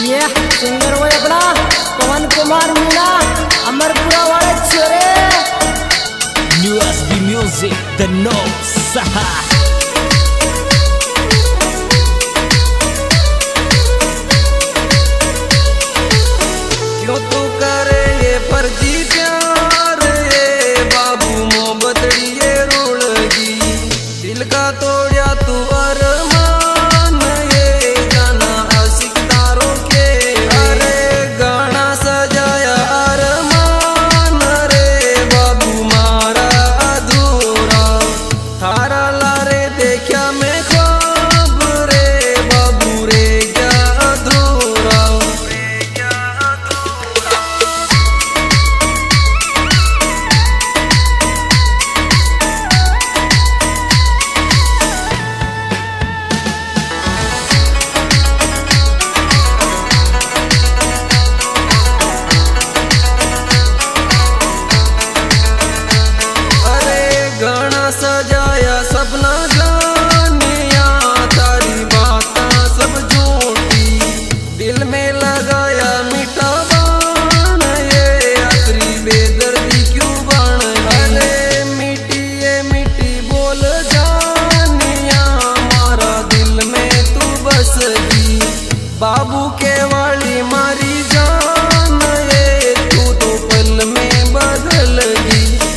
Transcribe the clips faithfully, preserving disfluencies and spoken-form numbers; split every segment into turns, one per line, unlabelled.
ये सिंगर वो अपना पवन कुमार मीणा अमरपुरा वाले छोरे
New S B Music, the notes.
क्यों तू करे ये फर्जी प्यार ये बाबू मोहब्बतड़ी ये रोलगी दिल का तोड़िया तू अरमान ये गाना आशिक तारों के अरे गाना सजाया अरमान रे बाबू मारा अधूरा थारा लारे देखा मैं ख्वाब रे बाबू रे क्या अधूरा सजाया सपना जानिया तारी बातें सब झूठी दिल में लगाया मीठा बाण ये आखिरी बेदर्दी क्यों बाण अरे मीठी ये मीठी बोल जानिया मारा दिल में तू बस गई बाबू के वाली मारी जान ये तू तो पल में बदल गई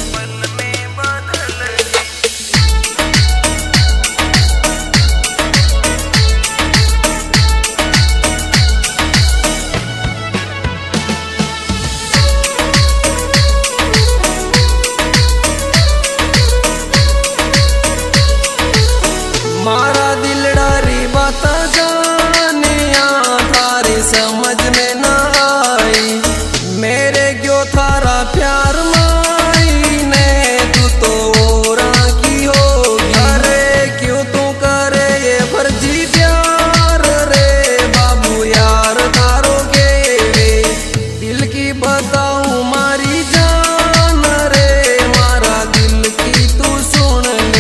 मारा दिल डारी बात जानिया थारी समझ में न आई मेरे क्यों थारा प्यार माई ने तू तो ओरा की होगी अरे क्यों तू करे ये फर्जी प्यार रे बाबू यार थारो के दिल की बताऊं मारी जान रे मारा दिल की तू सुन ले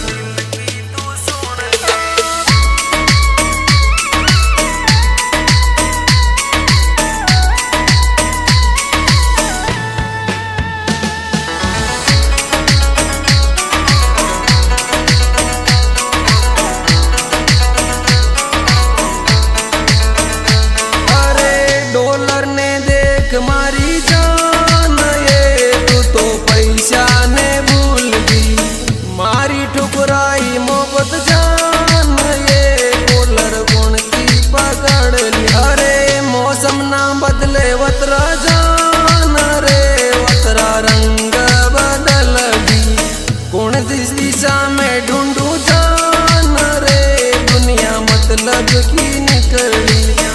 मारी जान ये तू तो पैसा ने भूल गई मारी ठुकराई मोहब्बत जान ये कोलर गुण की पकड़ ली अरे मौसम ना बदले वतरा जान रे वतरा रंग बदल गई कौन जिस दिशा में ढूंढू जान रे दुनिया मतलब की निकली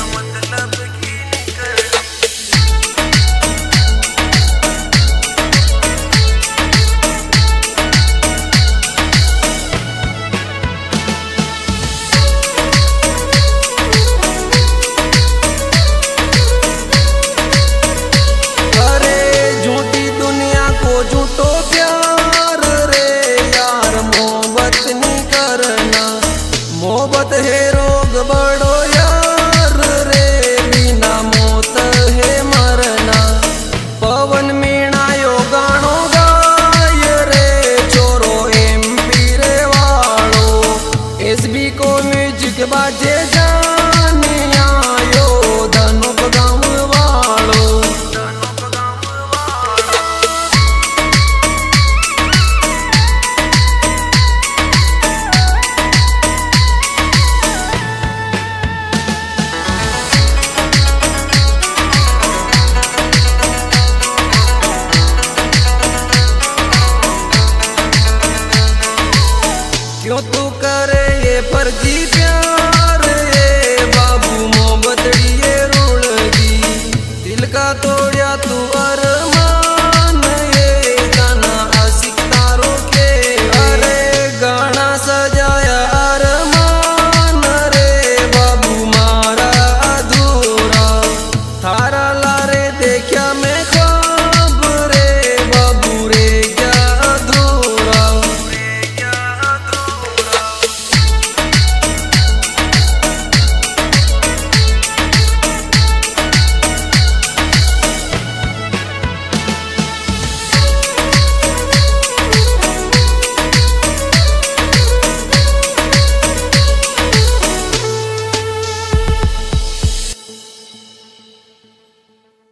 झूठो प्यार रे यार मोहब्बत नहीं करना मोहब्बत है रोग बड़ो यार रे बिना मौत है मरना पवन मीणा यो गानो गाय रे चोरो एमपी रे वालो एसबी को म्यूजिक बाजे जानिया यो धनुप गाँव वालो क्यों तू करे ये फर्जी प्यार ये बाबू मोहब्बतड़ी ये रोलगी दिल का तोड़िया तू अर